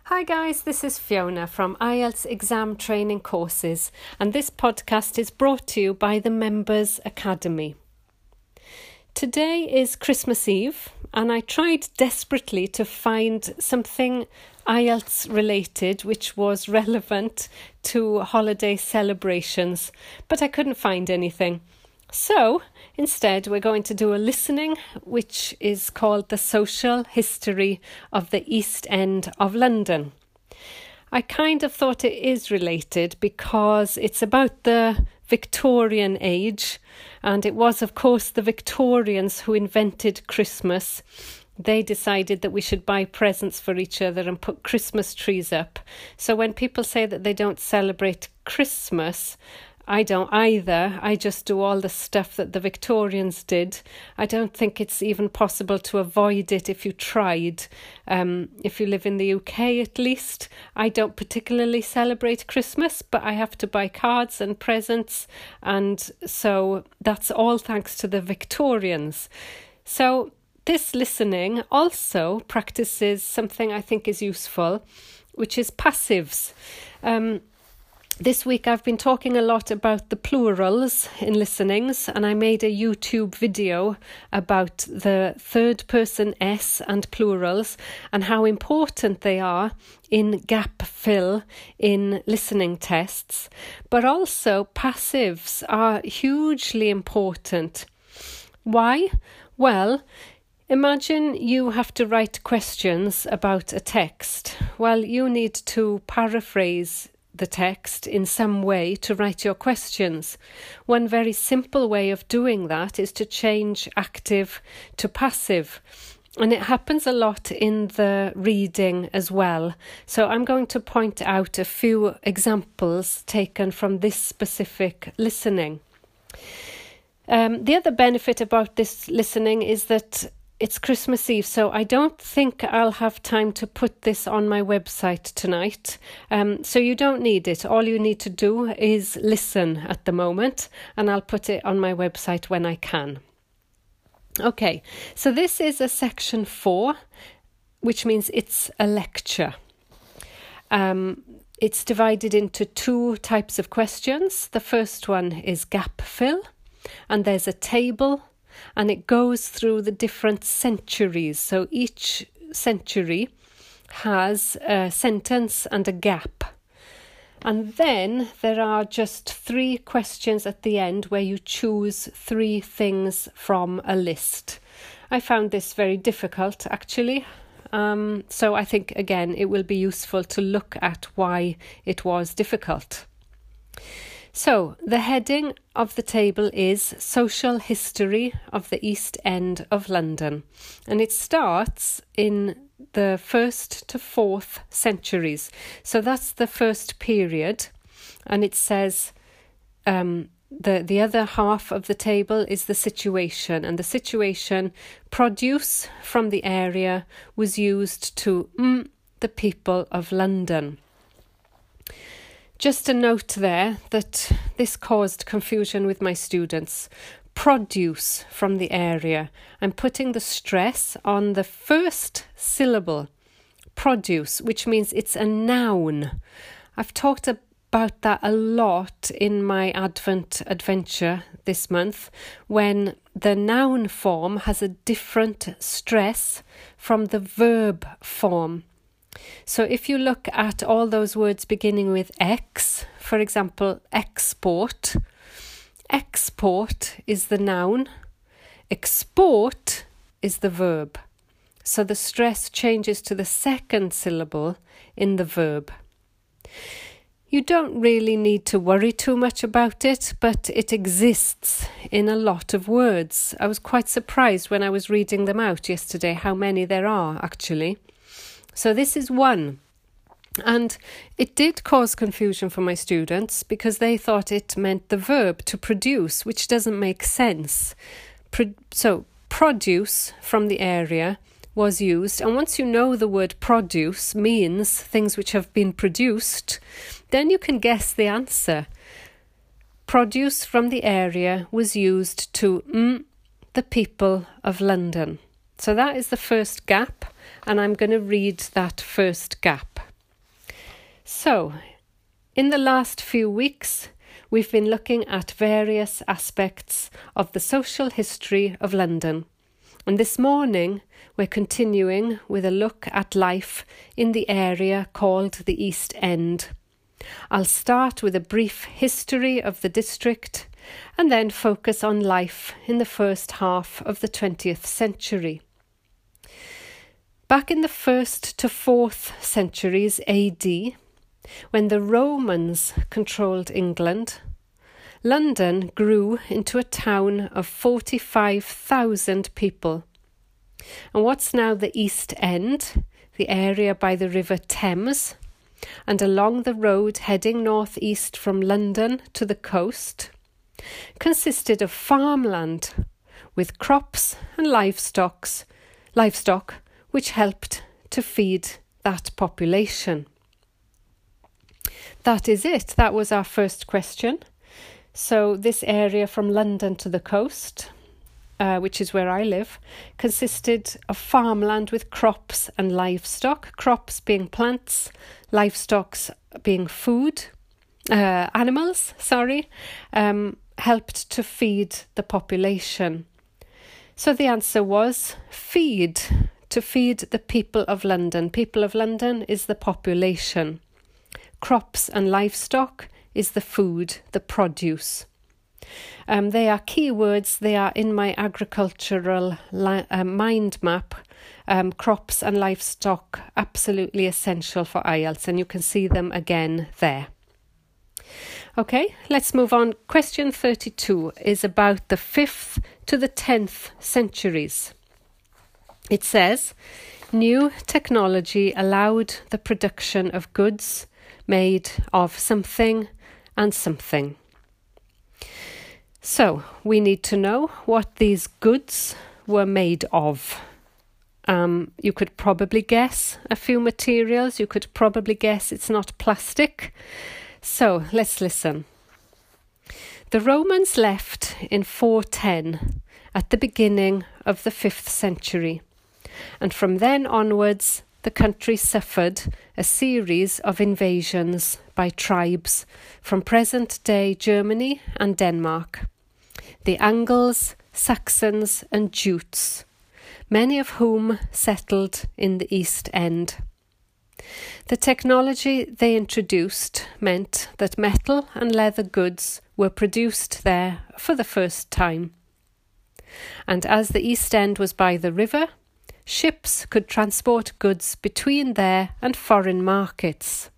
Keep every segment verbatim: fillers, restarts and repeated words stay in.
Hi guys, this is Fiona from I E L T S Exam Training Courses, and this podcast is brought to you by the Members Academy. Today is Christmas Eve, and I tried desperately to find something I E L T S related which was relevant to holiday celebrations, but I couldn't find anything. So, instead, we're going to do a listening, which is called The Social History of the East End of London. I kind of thought it is related because it's about the Victorian age, and it was, of course, the Victorians who invented Christmas. They decided that we should buy presents for each other and put Christmas trees up. So when people say that they don't celebrate Christmas, I don't either. I just do all the stuff that the Victorians did. I don't think it's even possible to avoid it if you tried. Um, if you live in the U K at least, I don't particularly celebrate Christmas, but I have to buy cards and presents. And so that's all thanks to the Victorians. So this listening also practices something I think is useful, which is passives. Um, This week I've been talking a lot about the plurals in listenings, and I made a YouTube video about the third person S and plurals and how important they are in gap fill in listening tests. But also passives are hugely important. Why? Well, imagine you have to write questions about a text. Well, you need to paraphrase the text in some way to write your questions. One very simple way of doing that is to change active to passive. And it happens a lot in the reading as well. So I'm going to point out a few examples taken from this specific listening. Um, the other benefit about this listening is that it's Christmas Eve, so I don't think I'll have time to put this on my website tonight. Um, so you don't need it. All you need to do is listen at the moment, and I'll put it on my website when I can. Okay, so this is a section four, which means it's a lecture. Um, it's divided into two types of questions. The first one is gap fill, and there's a table, and it goes through the different centuries. So each century has a sentence and a gap. And then there are just three questions at the end where you choose three things from a list. I found this very difficult, actually. Um, so I think, again, it will be useful to look at why it was difficult. So, the heading of the table is Social History of the East End of London, and it starts in the first to fourth centuries. So that's the first period, and it says um, the, the other half of the table is the situation, and the situation, produce from the area, was used to mm, the people of London. Just a note there that this caused confusion with my students. Produce from the area. I'm putting the stress on the first syllable, produce, which means it's a noun. I've talked about that a lot in my Advent adventure this month, when the noun form has a different stress from the verb form. So if you look at all those words beginning with X, for example, export, export is the noun, export is the verb. So the stress changes to the second syllable in the verb. You don't really need to worry too much about it, but it exists in a lot of words. I was quite surprised when I was reading them out yesterday how many there are actually. So this is one, and it did cause confusion for my students because they thought it meant the verb to produce, which doesn't make sense. Pro- so produce from the area was used, and once you know the word produce means things which have been produced, then you can guess the answer. Produce from the area was used to mm, the people of London. So that is the first gap, and I'm going to read that first gap. So, in the last few weeks, we've been looking at various aspects of the social history of London. And this morning, we're continuing with a look at life in the area called the East End. I'll start with a brief history of the district and then focus on life in the first half of the twentieth century. Back in the first to fourth centuries A D, when the Romans controlled England, London grew into a town of forty-five thousand people. And what's now the East End, the area by the River Thames, and along the road heading northeast from London to the coast, consisted of farmland with crops and livestock, livestock which helped to feed that population. That is it. That was our first question. So this area from London to the coast, uh, which is where I live, consisted of farmland with crops and livestock, crops being plants, livestock being food, uh, animals, sorry, um, helped to feed the population. So the answer was feed, to feed the people of London. People of London is the population. Crops and livestock is the food, the produce. Um, they are keywords, they are in my agricultural li- uh, mind map. Um, crops and livestock, absolutely essential for I E L T S, and you can see them again there. Okay, let's move on. Question thirty-two is about the fifth to the tenth centuries. It says, new technology allowed the production of goods made of something and something. So, we need to know what these goods were made of. Um, you could probably guess a few materials. You could probably guess it's not plastic. So, let's listen. The Romans left in four ten at the beginning of the fifth century, and from then onwards the country suffered a series of invasions by tribes from present-day Germany and Denmark, the Angles, Saxons and Jutes, many of whom settled in the East End. The technology they introduced meant that metal and leather goods were produced there for the first time. And as the East End was by the river, ships could transport goods between there and foreign markets.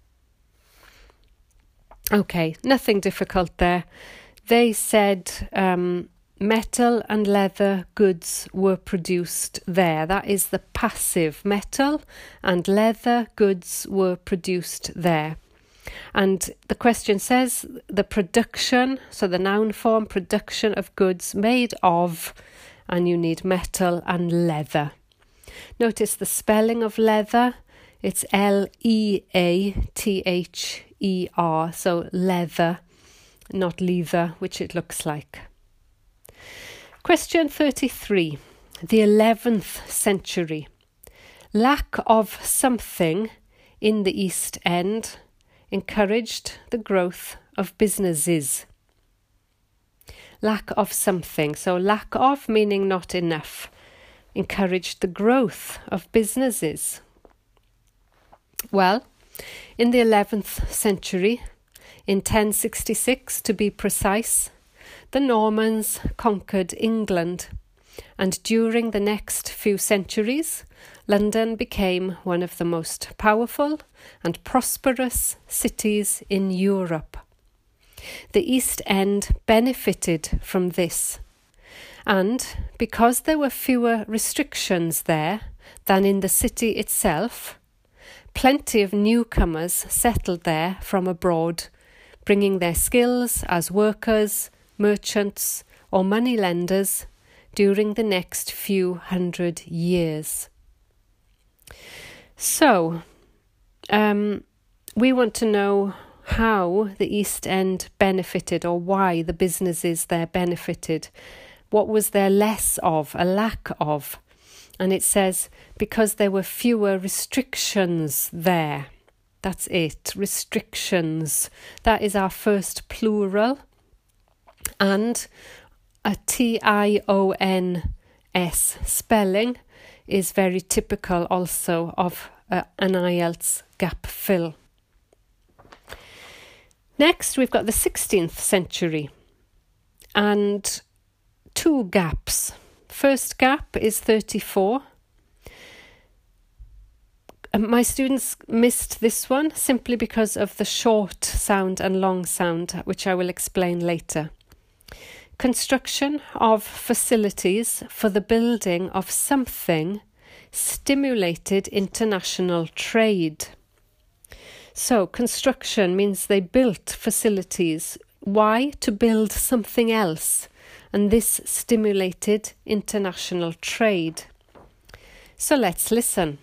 Okay, nothing difficult there. They said um, metal and leather goods were produced there. That is the passive. Metal and leather goods were produced there. And the question says the production, so the noun form, production of goods made of, and you need metal and leather. Notice the spelling of leather, it's L E A T H E R, so leather, not leather, which it looks like. Question thirty-three, the eleventh century. Lack of something in the East End encouraged the growth of businesses. Lack of something, so lack of meaning not enough, encouraged the growth of businesses. Well, in the eleventh century, in ten sixty-six to be precise, the Normans conquered England, and during the next few centuries, London became one of the most powerful and prosperous cities in Europe. The East End benefited from this, and because there were fewer restrictions there than in the city itself, plenty of newcomers settled there from abroad, bringing their skills as workers, merchants or moneylenders during the next few hundred years. So, um, we want to know how the East End benefited, or why the businesses there benefited. What was there less of, a lack of? And it says, because there were fewer restrictions there. That's it. Restrictions. That is our first plural. And a T I O N S spelling is very typical also of uh, an I E L T S gap fill. Next, we've got the sixteenth century and two gaps. First gap is thirty-four. My students missed this one simply because of the short sound and long sound, which I will explain later. Construction of facilities for the building of something stimulated international trade. So construction means they built facilities. Why? To build something else. And this stimulated international trade. So let's listen.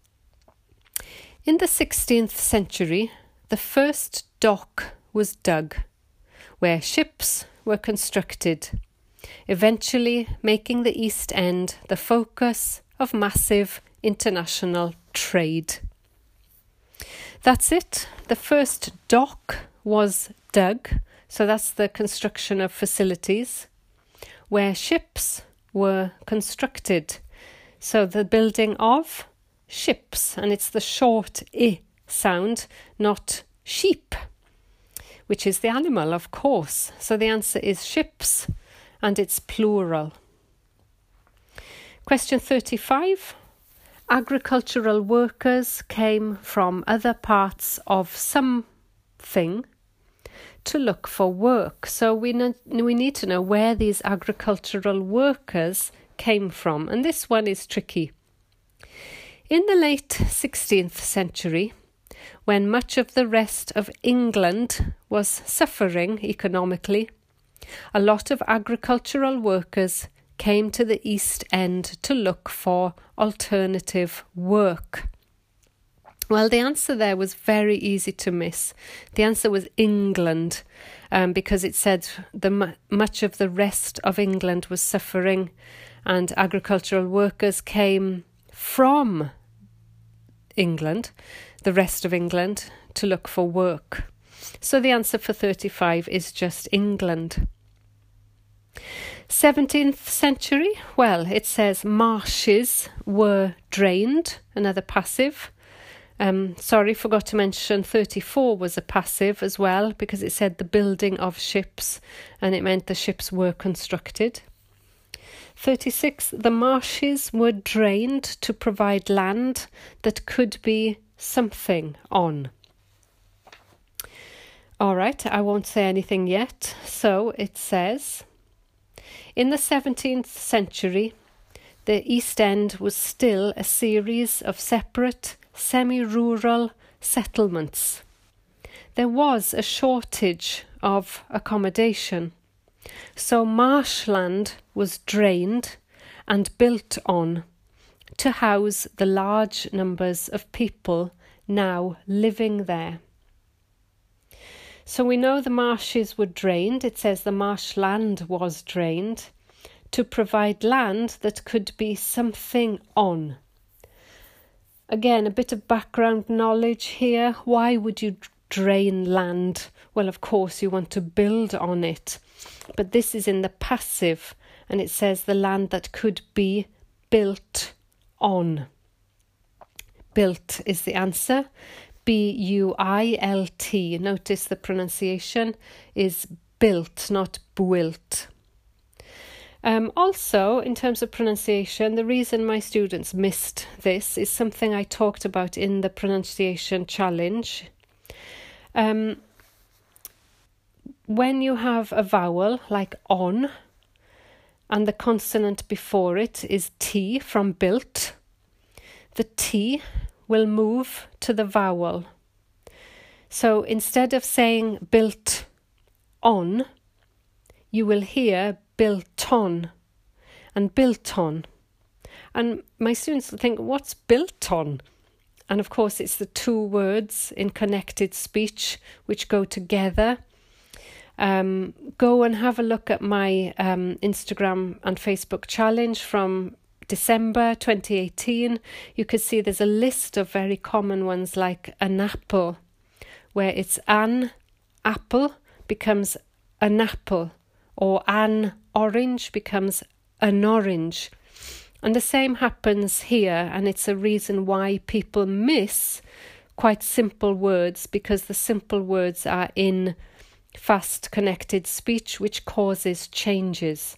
In the sixteenth century, the first dock was dug, where ships were constructed, eventually making the East End the focus of massive international trade. That's it. The first dock was dug, so that's the construction of facilities, where ships were constructed. So the building of ships, and it's the short I sound, not sheep, which is the animal, of course. So the answer is ships, and it's plural. Question thirty-five. Agricultural workers came from other parts of something to look for work. So we ne- we need to know where these agricultural workers came from, and this one is tricky. In the late sixteenth century, when much of the rest of England was suffering economically, a lot of agricultural workers came to the East End to look for alternative work. Well, the answer there was very easy to miss. The answer was England, um, because it said the much of the rest of England was suffering, and agricultural workers came from England, the rest of England, to look for work. So the answer for thirty-five is just England. seventeenth century, well, it says marshes were drained, another passive. Um, sorry, forgot to mention thirty-four was a passive as well, because it said the building of ships, and it meant the ships were constructed. thirty-six, the marshes were drained to provide land that could be something on. All right, I won't say anything yet. So it says, in the seventeenth century, the East End was still a series of separate, semi-rural settlements. There was a shortage of accommodation, so marshland was drained and built on to house the large numbers of people now living there. So we know the marshes were drained. It says the marshland was drained to provide land that could be something on. Again, a bit of background knowledge here. Why would you drain land? Well, of course, you want to build on it. But this is in the passive, and it says the land that could be built on. Built is the answer. B U I L T. Notice the pronunciation is built, not built. Um, also, in terms of pronunciation, the reason my students missed this is something I talked about in the pronunciation challenge. Um, when you have a vowel like on, and the consonant before it is T from built, the T will move to the vowel. So instead of saying built on, you will hear built on and built on. And my students think, what's built on? And of course, it's the two words in connected speech which go together. Um, go and have a look at my um, Instagram and Facebook challenge from December twenty eighteen, you could see there's a list of very common ones like an apple, where it's an apple becomes an apple, or an orange becomes an orange. And the same happens here, and it's a reason why people miss quite simple words, because the simple words are in fast connected speech, which causes changes.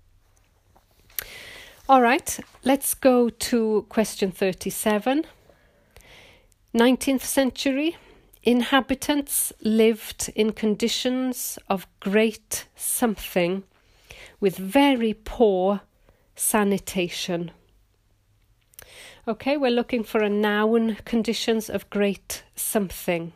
All right, let's go to question thirty-seven. nineteenth century, inhabitants lived in conditions of great something with very poor sanitation. Okay, we're looking for a noun, conditions of great something.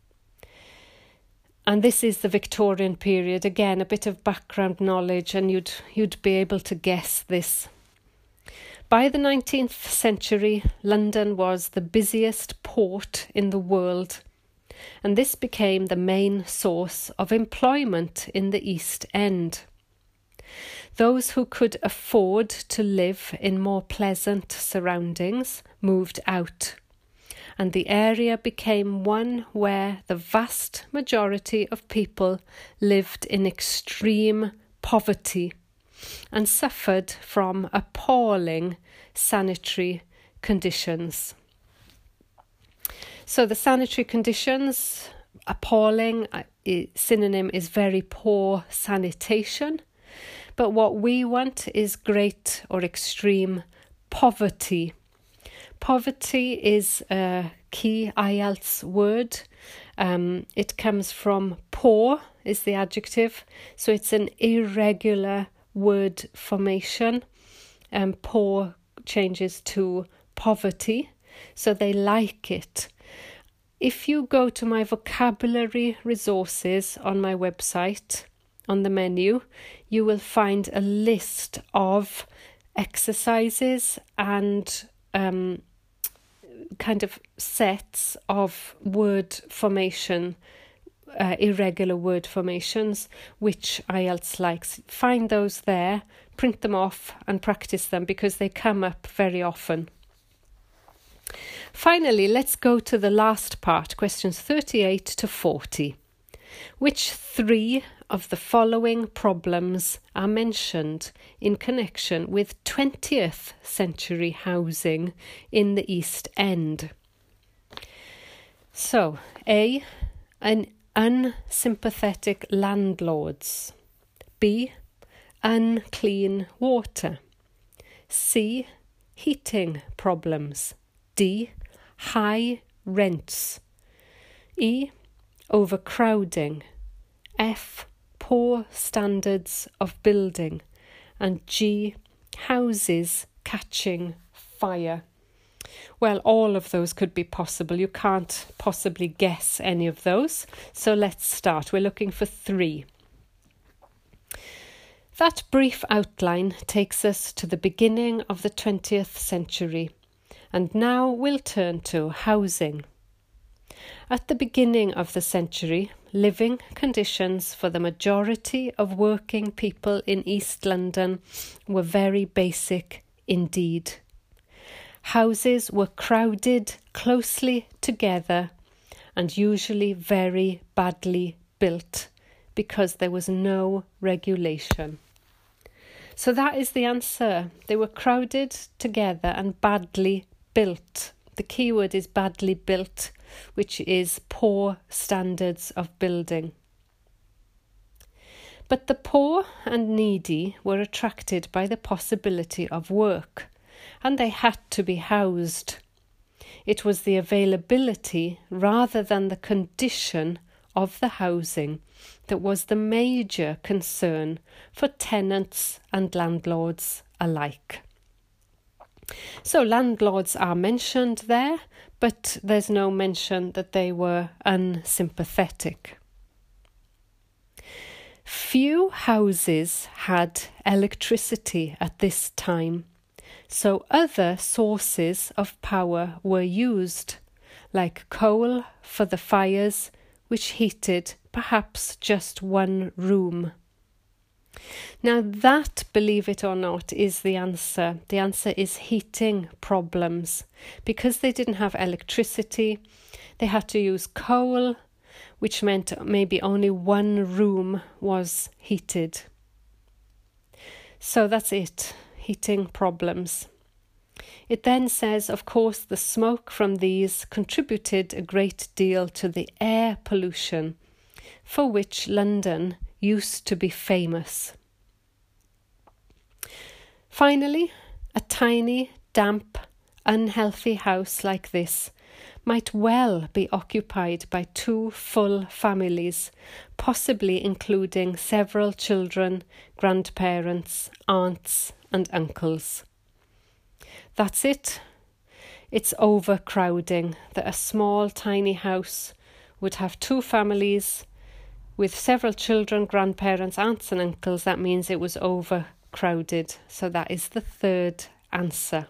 And this is the Victorian period. Again, a bit of background knowledge, and you'd you'd be able to guess this. By the nineteenth century, London was the busiest port in the world, and this became the main source of employment in the East End. Those who could afford to live in more pleasant surroundings moved out, and the area became one where the vast majority of people lived in extreme poverty and suffered from appalling sanitary conditions. So the sanitary conditions, appalling, uh, synonym is very poor sanitation. But what we want is great or extreme poverty. Poverty is a key I E L T S word. Um, it comes from poor is the adjective. So it's an irregular word formation. Um, poor changes to poverty. So they like it. If you go to my vocabulary resources on my website, on the menu, you will find a list of exercises and um, kind of sets of word formation, uh, irregular word formations, which I E L T S likes. Find those there, print them off and practice them, because they come up very often. Finally, let's go to the last part, questions thirty-eight to forty. Which three of the following problems are mentioned in connection with twentieth century housing in the East End? So, A, an unsympathetic landlords. B, unclean water. C, heating problems. D, high rents. E, overcrowding. F, poor standards of building. And G, houses catching fire. Well, all of those could be possible. You can't possibly guess any of those. So let's start. We're looking for three. That brief outline takes us to the beginning of the twentieth century. And now we'll turn to housing. At the beginning of the century, living conditions for the majority of working people in East London were very basic indeed. Houses were crowded closely together and usually very badly built because there was no regulation. So that is the answer. They were crowded together and badly built. The key word is badly built, which is poor standards of building. But the poor and needy were attracted by the possibility of work, and they had to be housed. It was the availability rather than the condition of the housing that was the major concern for tenants and landlords alike. So landlords are mentioned there, but there's no mention that they were unsympathetic. Few houses had electricity at this time, so other sources of power were used, like coal for the fires, which heated perhaps just one room. Now that, believe it or not, is the answer. The answer is heating problems. Because they didn't have electricity, they had to use coal, which meant maybe only one room was heated. So that's it, heating problems. It then says, of course, the smoke from these contributed a great deal to the air pollution, for which London used to be famous. Finally, a tiny, damp, unhealthy house like this might well be occupied by two full families, possibly including several children, grandparents, aunts and uncles. That's it. It's overcrowding that a small, tiny house would have two families with several children, grandparents, aunts and uncles. That means it was overcrowded. So that is the third answer.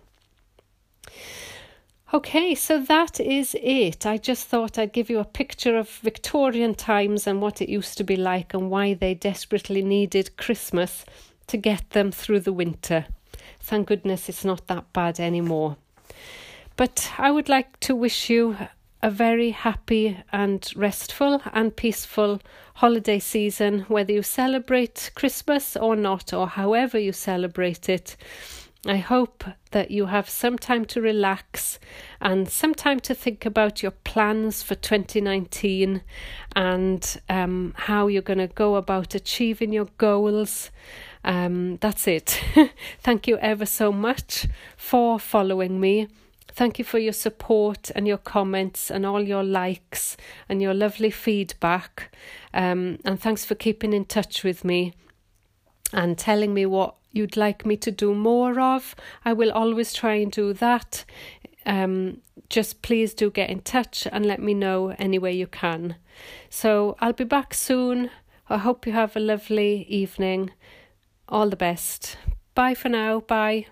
Okay, so that is it. I just thought I'd give you a picture of Victorian times and what it used to be like and why they desperately needed Christmas to get them through the winter. Thank goodness it's not that bad anymore. But I would like to wish you a very happy and restful and peaceful holiday season, whether you celebrate Christmas or not, or however you celebrate it. I hope that you have some time to relax and some time to think about your plans for twenty nineteen and um, how you're going to go about achieving your goals. Um, that's it. Thank you ever so much for following me. Thank you for your support and your comments and all your likes and your lovely feedback. Um, and thanks for keeping in touch with me and telling me what you'd like me to do more of. I will always try and do that. Um, just please do get in touch and let me know any way you can. So I'll be back soon. I hope you have a lovely evening. All the best. Bye for now. Bye.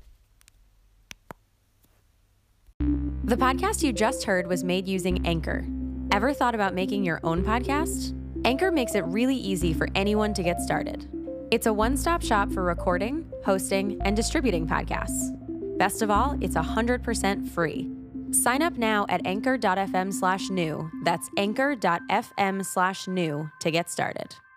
The podcast you just heard was made using Anchor. Ever thought about making your own podcast? Anchor makes it really easy for anyone to get started. It's a one-stop shop for recording, hosting, and distributing podcasts. Best of all, it's one hundred percent free. Sign up now at anchor.fm slash new. That's anchor.fm slash new to get started.